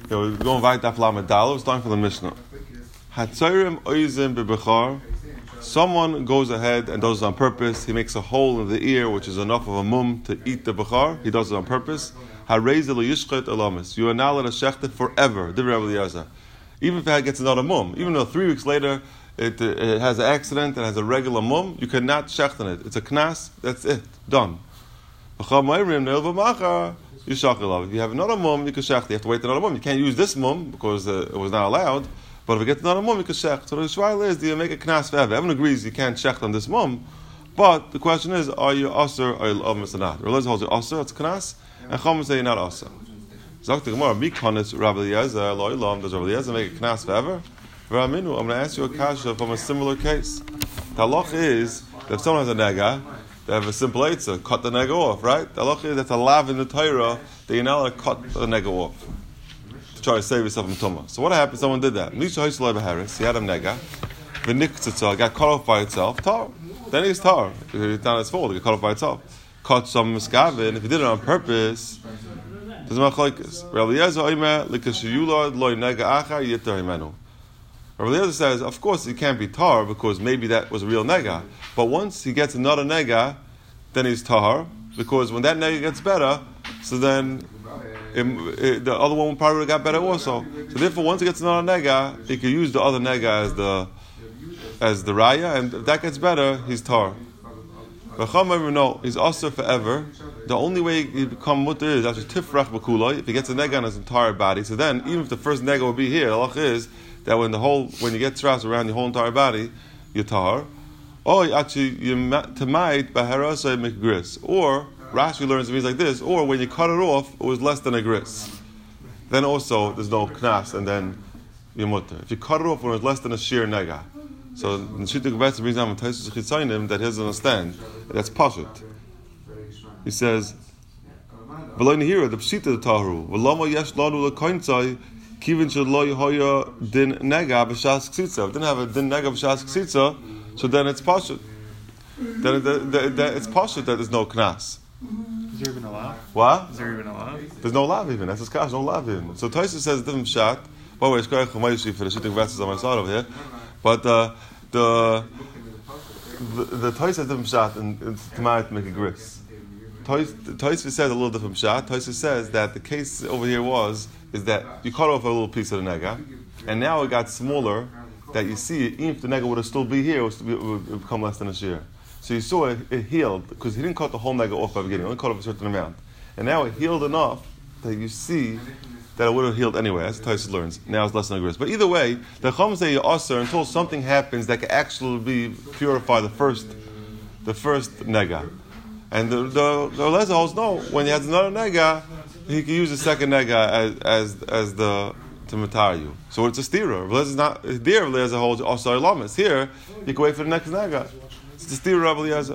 We're going right after Lamed Daled. We're starting from the Mishnah. Hatzorim oizim bebechar. Someone goes ahead and does it on purpose. He makes a hole in the ear, which is enough of a mum to eat the bechar. He does it on purpose. Hareze lo yishchet alamis. You are now allowed to shecht it forever. Even if it gets another mum, even though 3 weeks later it has an accident and has a regular mum, you cannot shecht on it. It's a knas. That's it. Done. If you have another mum, you can shecht. You have to wait another mum. You can't use this mum because it was not allowed. But if it gets another mum, you can shecht. So the shvail is, do you make a knas forever? Everyone agrees you can't shecht on this mum. But the question is, are you aser or you not? Religion holds you aser, it's knas, and Chacham say you're not aser. Zok the Gemara, Mikonis Rabbi Eliezer, Lo Ilam, does Rabbi Eliezer make a knas forever? I'm going to ask you a kasha from a similar case. The halach is that if someone has a nega, they have a simple eitzah, cut the nega off, right? The halach is that's a lav in the Torah that you're not allowed to cut the nega off to try to save yourself from tumah. So what happened? Someone did that. Misha Haisel Harris, he had a nega, the niktzitza got cut off by itself, tar. Then he's tar. It's not his fault, it got cut off by itself. Cut some miskavin, if he did it on purpose, there's a machlokes. Rabbi Eliezer oimer likashiyulad loy nega achar yitar himenu. Rabbi Eliezer says, of course he can't be tar because maybe that was a real nega. But once he gets another nega, then he's tar, because when that nega gets better, so then the other one probably got better also. So therefore, once he gets another nega, he can use the other nega as the raya, and if that gets better, he's tar. But no, he's also forever. The only way he become mutter is after tifrach b'kuloi. If he gets a nega on his entire body, so then even if the first nega will be here, halach is that when you get straps around your whole entire body, you're tar. Or actually you tamait b'harasay make gris. Or Rashi learns it means like this. Or when you cut it off, it was less than a gris. Then also there's no knas, and then you're mutter. If you cut it off when it was less than a sheer nega. So the Shittuk Vetz brings down Taisus Chitzainim that he doesn't understand. That's pashut. He says, "V'lo nihira the pshita the taharu v'lama yesh lanu lekointzai kivin shelo yehoya din nega b'shas ksitza." If it didn't have a din nega b'shas ksitza, so then it's pashut. Then it's pashut that there's no knas. Is there even a lav? What? Is there even a lav? There's no lav even. That's his kash. No lav even. So Taisus says a different shot. By the way, Shkoyach Chumayishi for the Shittuk Vetz on my side over here. But the Toys has a different shot and Tamar to make a gris. Toys says a little different shot. Toys says that the case over here is that you cut off a little piece of the nega, and now it got smaller. That you see, even if the nega would have still be here, it would become less than a shear. So you saw it healed because he didn't cut the whole nega off at the beginning. He only cut off a certain amount, and now it healed enough that you see that it would have healed anyway. That's what Taisus learns. Now it's less than a gris. But either way, the Chacham say you aser until something happens that can actually purify the first nega. And the Eliezer holds no. When he has another nega, he can use the second nega as the to matar you. So it's a stira. Eliezer is not there. Eliezer holds aser lamas. Here you can wait for the next nega. It's the stira of Eliezer.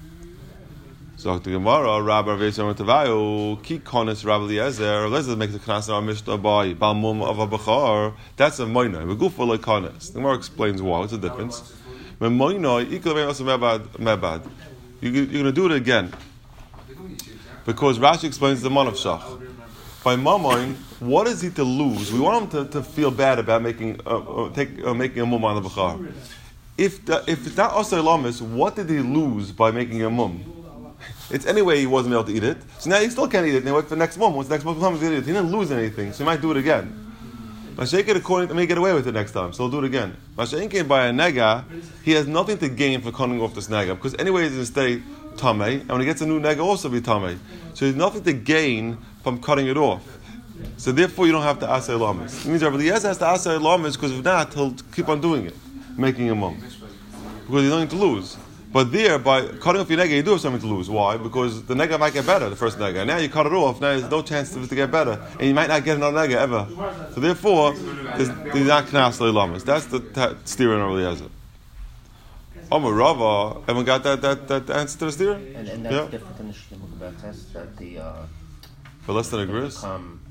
So the Gemara, Rabbi Veisam Tavayu, Ki Konis Rabbi Eliezer. Eliezer makes a knas in our Mishnah by Balmum of a Bechar. That's a moina. We go for like Konis. The Gemara explains why. What's the difference? When moina, mebad. You're going to do it again because Rashi explains the man of shach. By mamoin, what is he to lose? We want him to feel bad about making a mum on the Bechar. If it's not Asay Lamis, what did he lose by making a mum? It's anyway he wasn't able to eat it, so now he still can't eat it. And he wait for the next mum. Once the next mum comes, he didn't lose anything, so he might do it again. Mashiach may get away with it next time, so he'll do it again. Mashiach by a nega, he has nothing to gain for cutting off this nega because anyway he's going to stay tamei, and when he gets a new nega, also be tamei. So there's nothing to gain from cutting it off. So therefore, you don't have to asay lamas. It means Rabbi Eliezer has to asay lamas because if not, he'll keep on doing it, making a mum, because he's nothing to lose. But there, by cutting off your nega, you do have something to lose. Why? Because the nega might get better, the first nega. Now you cut it off, now there's no chance to get better. And you might not get another nega ever. So therefore, there's not knas lamas. That's the steering of Eliezer. Amar Rava, everyone got that answer to the steer? And that's different than the Shlomo test that the for less than a gris?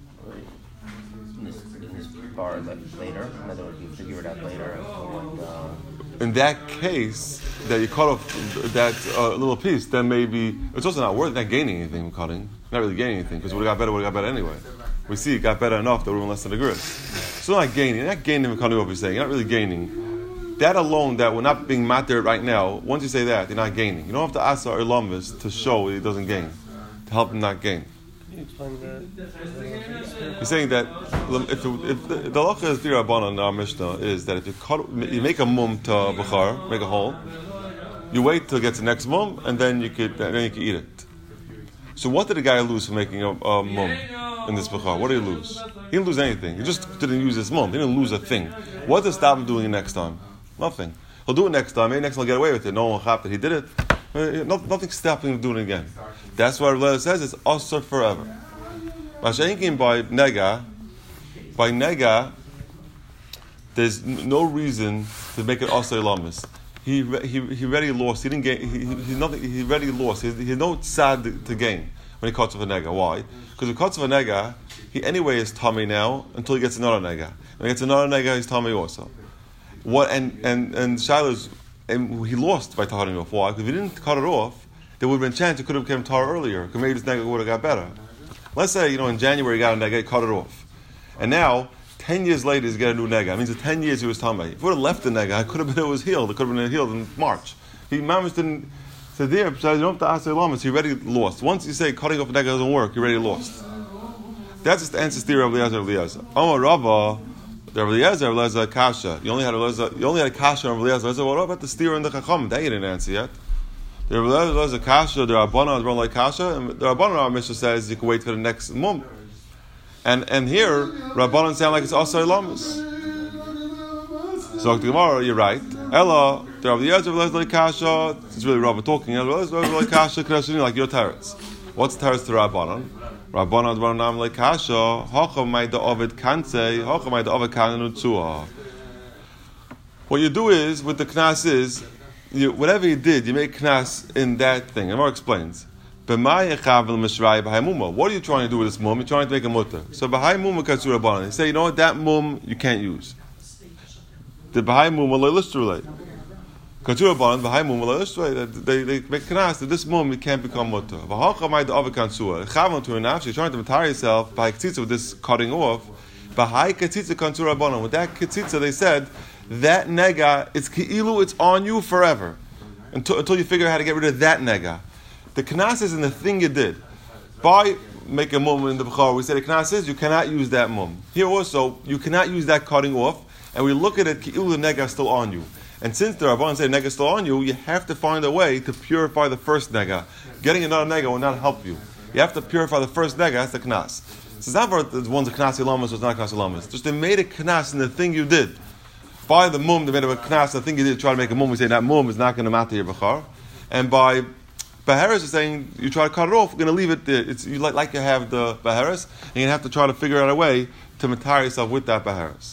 In this bar later. In other words, you figure it out later. In that case, that you cut off that little piece, then maybe it's also not worth not gaining anything from cutting. Not really gaining anything because it would have got better anyway. we see it got better enough that we're in less than a gris. So you're not gaining. You're not gaining what you're saying. You're not really gaining. That alone, that we're not being matter right now, once you say that, you're not gaining. You don't have to ask our ilamis to show he doesn't gain, to help him not gain. Can you explain that? He's saying that if the halacha is the Rabbanan in our Mishnah is that if you make a mum to Bukhar, make a hole, you wait till it gets the next mum, and then you could eat it. So what did the guy lose for making a mum in this Bukhar? What did he lose? He didn't lose anything. He just didn't use his mum. He didn't lose a thing. What does stop him doing it next time? Nothing. He'll do it next time. Maybe next time he'll get away with it. No one will have that he did it. Nothing's stopping him from doing it again. That's why Rebbe says it's asur forever. Mashenkin by nega, there's no reason to make it asur lamis. He already lost. He didn't gain. He nothing. He already lost. He had no tzad to gain when he cuts off a nega. Why? Because if he cuts off a nega, he anyway is tummy now until he gets another nega. When he gets another nega, he's tummy also. What and Shiloh's and he lost by cutting it off. Why? Because if he didn't cut it off, there would have been a chance it could have become tar earlier. Because maybe this nega would have got better. Let's say in January he got a nega, he cut it off, and now 10 years later he's got a new nega. It means that 10 years he was tummy. If he would have left the nega, it could have been it was healed. It could have been healed in March. He mamish didn't. So there, you don't have to ask the lamas. He already lost. Once you say cutting off a nega doesn't work, you already lost. That's just the answer to Rabbi Eliezer. Omar Rava, Rabbi Eliezer kasha. You only had a kasha on Rabbi Eliezer. What about the steer and the chacham? That you didn't answer yet. The Rabbi Eliezer kasha, the Rabbanan is like kasha, and the Rabbanan our Mishnah says you can wait for the next mum. And here Rabbanan sound like it's asur lamis. So the Gemara, you're right. Ella, the Rabbi Eliezer like kasha. It's really Rabbi talking. Rabbi Eliezer like kasha, like your teretz. What's teretz to Rabbanan? Rabbanan like kasha. Hacham made the ovid kanse. Hacham made the ovid kanenu tzua. What you do is with the knas is whatever you did, you make knas in that thing. And Gemara explains. What are you trying to do with this mum? You're trying to make a mutter. So b'hai mum katsura banan. They say, you know what, that mum you can't use. The b'hai mum will illustrate. Katsura banan b'hai mum will illustrate. They make knas that this mum you can't become mutter. V'hachamai the other katsura. Chavan to enough. You're trying to retire yourself by katzitza with this cutting off. B'hai katzitza katsura banan. With that katzitza, they said that nega it's ki'ilu. It's on you forever until you figure out how to get rid of that nega. The knas is in the thing you did. By make a mum in the Bukhara, we say the knas is you cannot use that mum. Here also, you cannot use that cutting off, and we look at it, ki'ul the nega is still on you. And since the Rabbanan say nega is still on you, you have to find a way to purify the first nega. Getting another nega will not help you. You have to purify the first nega, that's the knas. So it's not for the one's a knas ilamas or it's not knas ilamas. Just they made a knas in the thing you did. By the mum, they made a knas, the thing you did to try to make a mum, we say that mum is not going to matter your Bukhara. And by Baharis is saying you try to cut it off. We're going to leave it there. It's you like you have the Baharis, and you have to try to figure out a way to matar yourself with that Baharis.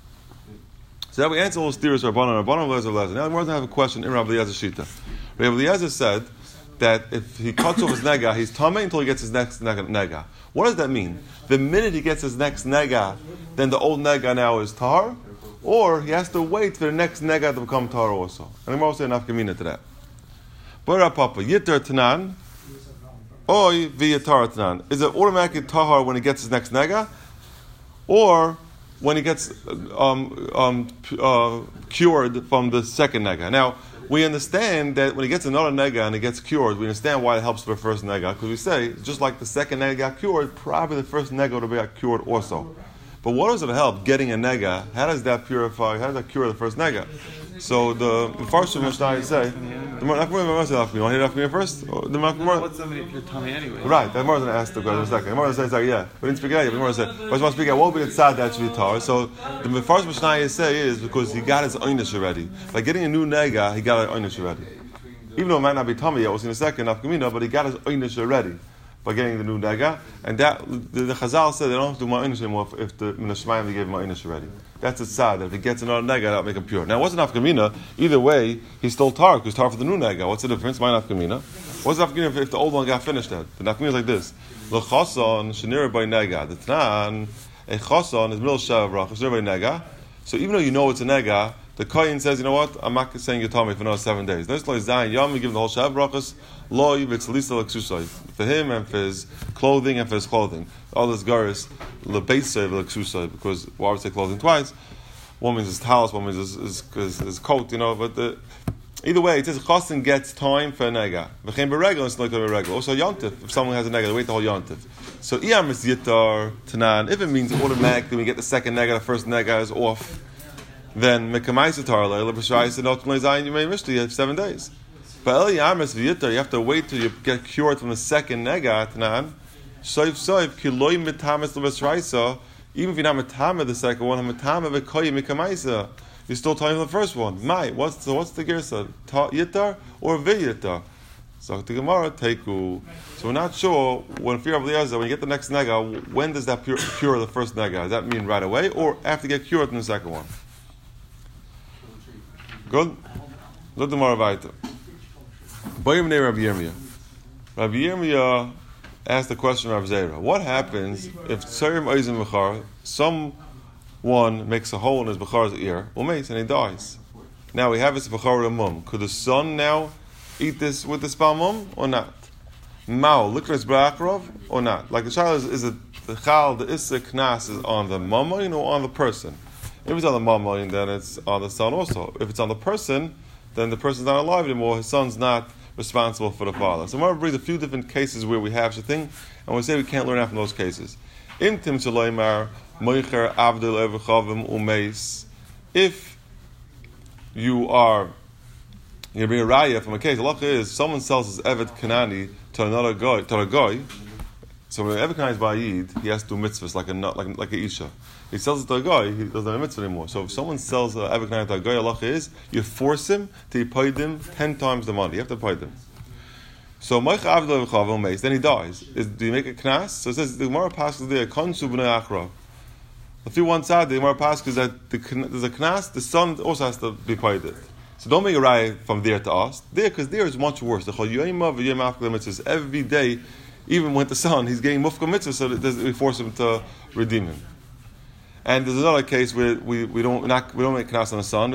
So that we answer all the steers Rabbanan Eliezer. Now we're going to have a question in Rabbi Eliezer Shita. Rabbi Eliezer said that if he cuts off his nega, he's tamei until he gets his next nega. What does that mean? The minute he gets his next nega, then the old nega now is tar, or he has to wait for the next nega to become tar also. And I'm also enough kamina to that. Bara Papa, Yitter Tanan, Oi Viyatar Tanan. Is it automatically tahar when he gets his next nega? Or when he gets cured from the second nega? Now, we understand that when he gets another nega and he gets cured, we understand why it helps for the first nega. Because we say, just like the second nega got cured, probably the first nega would have got cured also. But what does it help getting a nega? How does that purify? How does that cure the first nega? So the first Mishnah say, you want to hear first? What's somebody if you're tummy anyway? Right, the Gemara is going to ask the question in a second. The Gemara says, yeah, we didn't speak it yet. The Gemara said, but I want to speak it. What will be the tzad that should be tar? So the first Mishnah say is because he got his oynish already. By getting a new nega, he got an oynish already. Even though it might not be tummy yet, we'll see in a second, afkamina, but he got his oynish already by getting the new nega. And that the Chazal said they don't have to do ma'inish anymore if the Minashmayim they gave ma'inish already. That's a tzad. If he gets another nega, that'll make him pure. Now, what's an afkamina? Either way, he's still tar, because tar for the new nega. What's the difference? My afkamina. What's the afkamina if the old one got finished? The afkamina is like this: l'chason shenir by nega. The tanan a chason is middle shav rach shenir by nega. So even though you know it's a nega, the kohen says, you know what? I'm not saying you're tummy for another 7 days. This like Zayin Yom, we give him the whole Shav brachas. Lo yivitz lisa l'ksusay for him and for his clothing and for his clothing. All this garis lebeisay l'ksusay because why would I say clothing twice? One means his talis, one means his coat, you know. But either way, it says chassan gets time for a nega. V'chein beregel it's like a beregel. Also yontif. If someone has a nega, they wait the whole yontif. So iyam is yitar tanan. If it means automatically we get the second nega, the first nega is off. Then mekamaisa tarla lebeshayis and ultimately zayin you may miss you have 7 days. But Eli Amis V'yitar, you have to wait till you get cured from the second nega, Tanan. Soif, kiloi mitamis l'besraisa, even if you're not mitama the second one, mitama v'koyi mikamaisa, you're still telling the first one. What's the girsa? Yitar or V'yitar? So the Gemara, Teiku. So we're not sure, when fear of Eliezer, when you get the next nega, when does that cure the first nega? Does that mean right away, or after you get cured from the second one? Good? Look the Gemara weiter. Rabbi Yirmiyah asked the question of Zera. What happens if Tzarim Eizim Bechar, someone makes a hole in his Bechar's ear, and he dies? Now we have his Bechar with a mum. Could the son now eat this with the spal mum or not? Mao, Likras Ba'akrov or not? Like the child is the Chal, the Issa Knas is on the mama, or on the person? If it's on the mama, then it's on the son also. If it's on the person, then the person's not alive anymore, his son's not responsible for the father. So I'm going to bring a few different cases where we have such a thing, and we say we can't learn out from those cases. Intim shalaymar moicher avdil evchavim umeis. If you're being a raya from a case, the law is someone sells his evet kanani to another guy, so when evet kanani is ba'yid, he has to do mitzvahs like a isha. He sells it to a guy, he doesn't have a mitzvah anymore. So if someone sells evet kanani to a guy, Allah is, you force him to pay them 10 times the money. You have to pay them. So then he dies. Do you make a knas? So it says the Gemara passes there, konsu b'nei achra. If you want side, the Gemara passes that there's a knas, the son also has to be paid it. So don't make a raya from there to us. There, because there is much worse. Every day, even with the son, he's getting mufka mitzvah, so that we force him to redeem him. And there's another case where we don't make knas on the son.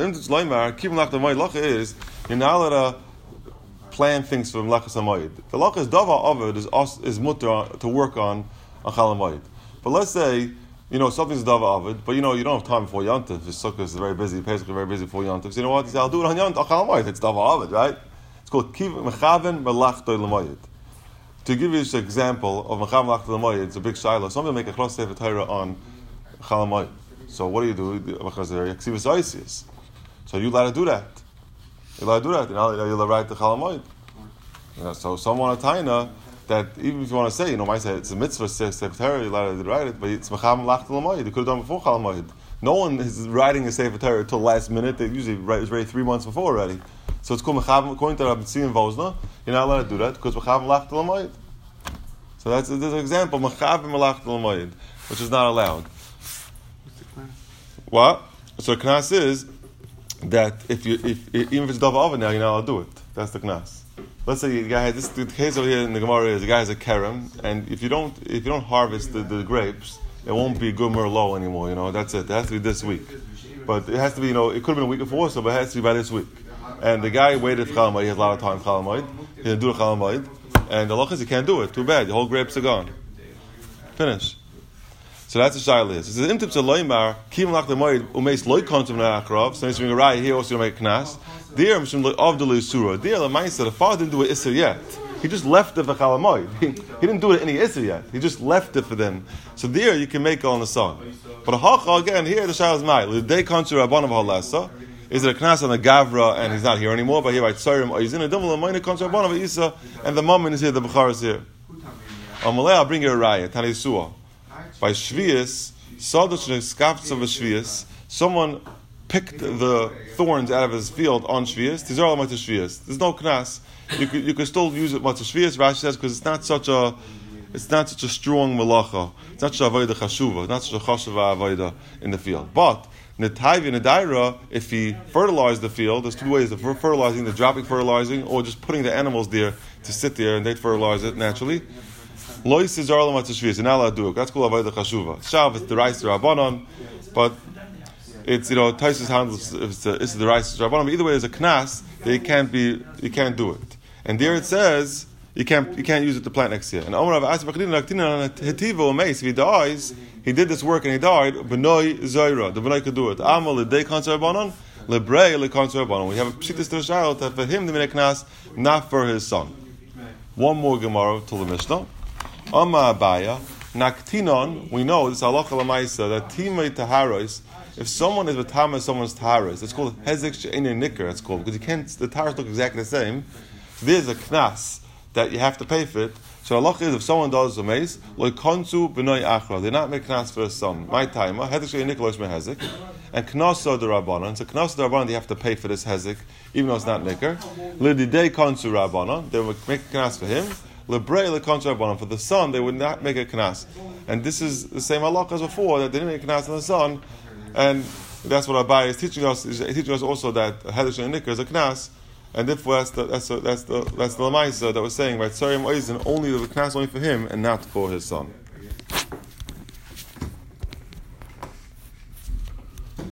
Is you're not allowed to plan things for Melachas HaMoed. The Lachas Dava Ovid is mutter to work on Chal HaMoed. But let's say, something's Dava Ovid, but you don't have time before Yontif. Sukkot is very busy, Pesach is very busy before Yontif. So you know what? He said, I'll do it on Chal HaMoed. It's Dava Ovid, right? It's called Kiv Mechaven Melachtoy L'Moed. To give you just an example of Mechaven Melachtoy L'Moed, it's a big shiloh. Some people make a Chlos Sefer Torah on Chal HaMoed. So what do? So you're allowed to do that. You're allowed to do that. You're allowed to write the Chal HaMoed. So someone a taina that even if you want to say, might say it's a mitzvah, Sefer Torah, you're allowed to write it, but it's Mechaven Melachtoy L'Moed. You could have done before Chal HaMoed. No one is writing a Sefer Torah until last minute. They usually it's ready 3 months before already. So it's called Mechaven. According to Rabbi Tzvi and Vosna, you're not allowed to do that because Mechaven Melachtoy L'Moed. So there's an example, Mechaven Melachtoy L'Moed, which is not allowed. What? So the knas is that if even if it's dava oven now, you're not allowed to do it. That's the knas. Let's say the guy has the case over here in the Gemara is the guy has a kerem, and if you don't harvest the grapes, it won't be good merlot anymore. That's it. It has to be this week. But it has to be, it could have been a week before, so but it has to be by this week. And the guy waited for Chal HaMoed. He has a lot of time for Chal HaMoed. He didn't do the Chal HaMoed, and the loch is he can't do it. Too bad. The whole grapes are gone. Finish. So that's the shaila is. It says, "Imtip zaloymar kim lach lemoid umeis loy kontum na'akrav." So he's doing a raya here. Also, going to make knas. There, mishum avdelu surah. There, the ma'aser. The father didn't do it isser yet. He just left it for Chal HaMoed. He didn't do it any isser yet. He just left it for them. So there, you can make it on the son. But a hacha again here, the shaila is ma'il. The day kontu rabban of halasa. Is it a knas on the gavra and he's not here anymore? But here by tzarim oizin a dumul amayne kontu rabban of isa and the moment is here. The bechar is here. Amalei, I'll bring you a raya. Tani suah. By Shvius, someone picked the thorns out of his field on Shvius. There's no knas. You could still use it much Shvius. Rashi says because it's not such a strong malacha. It's not such a avodah chashuva. It's not such a chashuva avodah in the field. But netayvi nedaira, if he fertilized the field, there's 2 ways of fertilizing: the dropping fertilizing, or just putting the animals there to sit there and they fertilize it naturally. Lois is arlam at shvius, and allowed to do it. That's called avodah chashuva. Shav is the rice rabbanon, but it's Taisus handles if it's the rice rabbanon. But either way, there's a knas that you can't do it. And there it says you can't use it to plant next year. And Omar Rav Asi if he dies, he did this work and he died. Benoi Zaira, the Benoi could do it. Amal the day concert rabbanon, lebrei le concert rabbanon. We have a pshitas to the child that for him the minay knas, not for his son. One more Gemara to the Mishnah. Amma Abaya Naktinon. We know this halacha lamaisa that timei taharos. If someone is with tama, someone's taharos, it's called hezek she'ein nicker. It's called because the taharos look exactly the same. There's a knas that you have to pay for it. So halacha is if someone does a mace, loy konsu b'noi achra. They not make knas for a son. My timer hezek she'ein nicker loy hezek, and knasa the rabbanon. So knasa the rabbanon, they have to pay for this hezek, even though it's not nicker. Lididei konsu rabbanon. They would make knas for him. Lebrei le konsu rabbanon. For the son, they would not make a knas. And this is the same halacha as before that they didn't make a knas on the son, and that's what Abai is teaching us. He's teaching us also that hezek she'ein nicker is a knas. And therefore, that's the lamaisa that was saying, right? Sorry, only the knas only for him and not for his son.